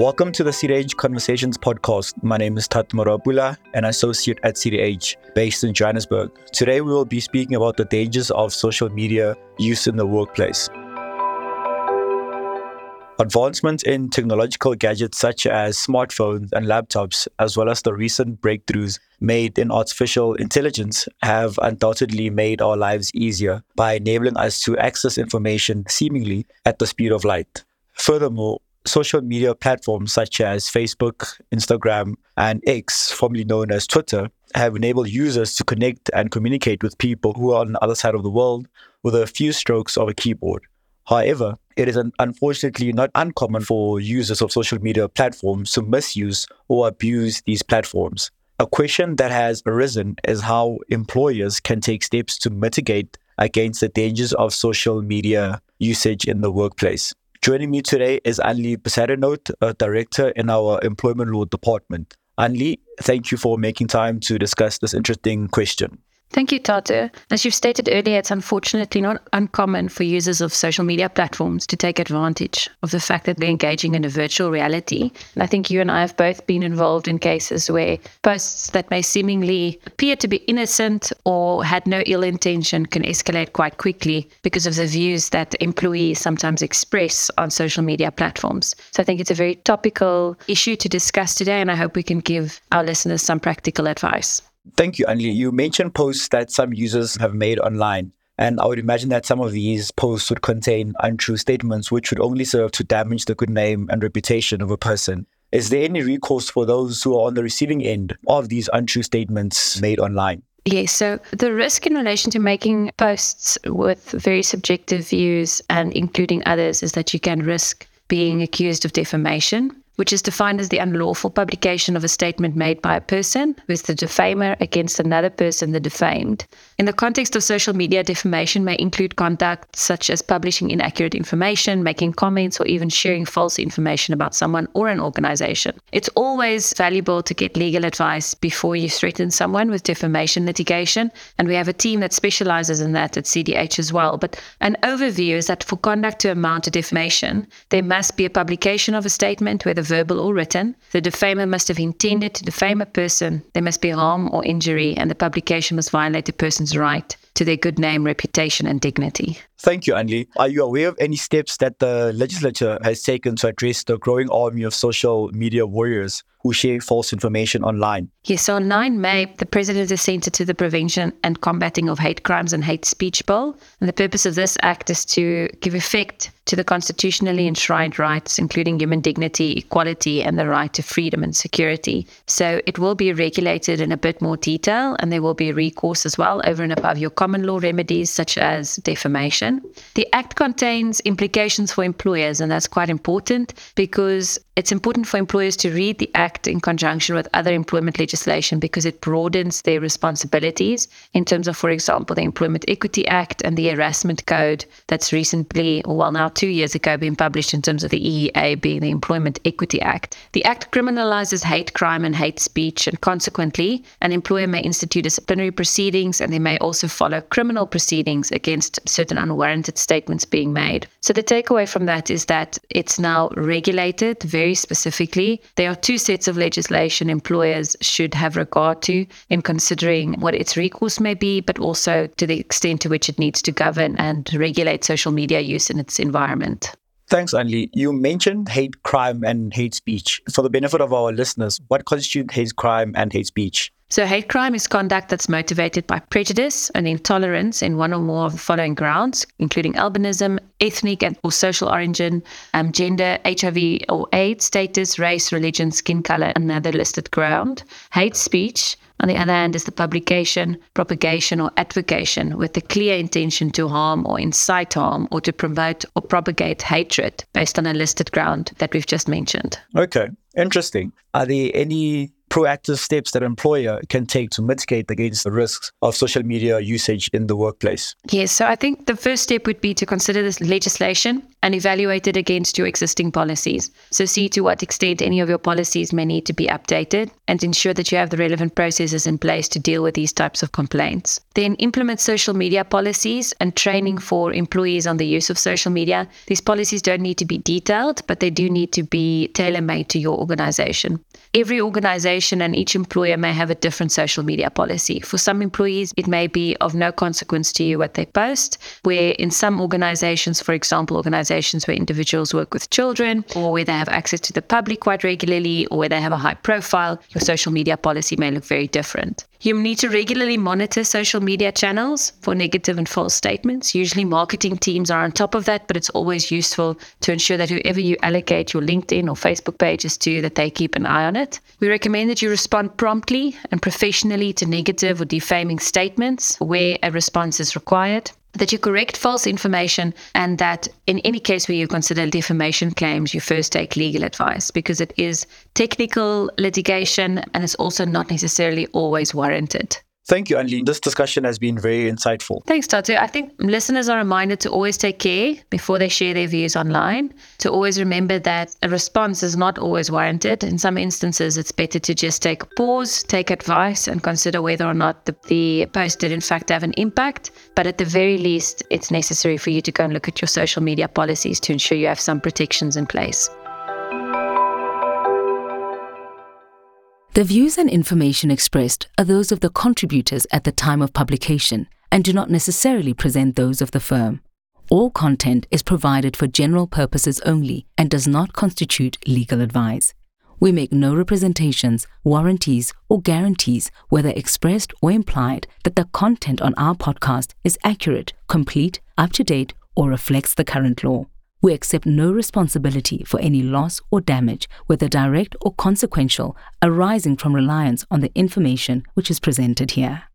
Welcome to the CDH Conversations podcast. My name is Tat Morabula, an associate at CDH based in Johannesburg. Today we will be speaking about the dangers of social media use in the workplace. Advancements in technological gadgets such as smartphones and laptops, as well as the recent breakthroughs made in artificial intelligence, have undoubtedly made our lives easier by enabling us to access information seemingly at the speed of light. Furthermore, social media platforms such as Facebook, Instagram, and X, formerly known as Twitter, have enabled users to connect and communicate with people who are on the other side of the world with a few strokes of a keyboard. However, it is unfortunately not uncommon for users of social media platforms to misuse or abuse these platforms. A question that has arisen is how employers can take steps to mitigate against the dangers of social media usage in the workplace. Joining me today is Anli Besadenhout, a director in our employment law department. Anli, thank you for making time to discuss this interesting question. Thank you, Tatu. As you've stated earlier, it's unfortunately not uncommon for users of social media platforms to take advantage of the fact that they're engaging in a virtual reality. And I think you and I have both been involved in cases where posts that may seemingly appear to be innocent or had no ill intention can escalate quite quickly because of the views that employees sometimes express on social media platforms. So I think it's a very topical issue to discuss today, and I hope we can give our listeners some practical advice. Thank you, Anli. You mentioned posts that some users have made online, and I would imagine that some of these posts would contain untrue statements which would only serve to damage the good name and reputation of a person. Is there any recourse for those who are on the receiving end of these untrue statements made online? Yes, so the risk in relation to making posts with very subjective views and including others is that you can risk being accused of defamation, which is defined as the unlawful publication of a statement made by a person who is the defamer against another person, the defamed. In the context of social media, defamation may include conduct such as publishing inaccurate information, making comments, or even sharing false information about someone or an organization. It's always valuable to get legal advice before you threaten someone with defamation litigation, and we have a team that specializes in that at CDH as well. But an overview is that for conduct to amount to defamation, there must be a publication of a statement, whether verbal or written. The defamer must have intended to defame a person. There must be harm or injury, and the publication must violate a person's right to their good name, reputation, and dignity. Thank you, Anli. Are you aware of any steps that the legislature has taken to address the growing army of social media warriors who share false information online? Yes, so on 9 May, the President assented to the Prevention and Combating of Hate Crimes and Hate Speech Bill. And the purpose of this act is to give effect to the constitutionally enshrined rights, including human dignity, equality, and the right to freedom and security. So it will be regulated in a bit more detail, and there will be recourse as well over and above your common law remedies, such as defamation. The Act contains implications for employers, and that's quite important because it's important for employers to read the Act in conjunction with other employment legislation because it broadens their responsibilities in terms of, for example, the Employment Equity Act and the Harassment Code that's recently, now 2 years ago, been published in terms of the EEA being the Employment Equity Act. The Act criminalizes hate crime and hate speech, and consequently, an employer may institute disciplinary proceedings, and they may also follow criminal proceedings against certain unwarranted statements being made. So the takeaway from that is that it's now regulated very specifically. There are 2 sets of legislation employers should have regard to in considering what its recourse may be, but also to the extent to which it needs to govern and regulate social media use in its environment. Thanks, Anli. You mentioned hate crime and hate speech. For the benefit of our listeners, what constitutes hate crime and hate speech? So hate crime is conduct that's motivated by prejudice and intolerance in one or more of the following grounds, including albinism, ethnic and or social origin, gender, HIV or AIDS status, race, religion, skin color, and another listed ground. Hate speech, on the other hand, is the publication, propagation, or advocation with the clear intention to harm or incite harm or to promote or propagate hatred based on a listed ground that we've just mentioned. Okay, interesting. Are there any proactive steps that an employer can take to mitigate against the risks of social media usage in the workplace? Yes, so I think the first step would be to consider this legislation and evaluate it against your existing policies. So see to what extent any of your policies may need to be updated and ensure that you have the relevant processes in place to deal with these types of complaints. Then implement social media policies and training for employees on the use of social media. These policies don't need to be detailed, but they do need to be tailor-made to your organization. Every organization and each employer may have a different social media policy. For some employees, it may be of no consequence to you what they post, where in some organizations, for example, organizations where individuals work with children or where they have access to the public quite regularly or where they have a high profile, your social media policy may look very different. You need to regularly monitor social media channels for negative and false statements. Usually marketing teams are on top of that, but it's always useful to ensure that whoever you allocate your LinkedIn or Facebook pages to, that they keep an eye on it. We recommend that you respond promptly and professionally to negative or defaming statements where a response is required, that you correct false information, and that in any case where you consider defamation claims, you first take legal advice, because it is technical litigation and it's also not necessarily always warranted. Thank you, Anneleen. This discussion has been very insightful. Thanks, Tatu. I think listeners are reminded to always take care before they share their views online, to always remember that a response is not always warranted. In some instances, it's better to just take a pause, take advice, and consider whether or not the post did in fact have an impact. But at the very least, it's necessary for you to go and look at your social media policies to ensure you have some protections in place. The views and information expressed are those of the contributors at the time of publication and do not necessarily present those of the firm. All content is provided for general purposes only and does not constitute legal advice. We make no representations, warranties, or guarantees, whether expressed or implied, that the content on our podcast is accurate, complete, up-to-date, or reflects the current law. We accept no responsibility for any loss or damage, whether direct or consequential, arising from reliance on the information which is presented here.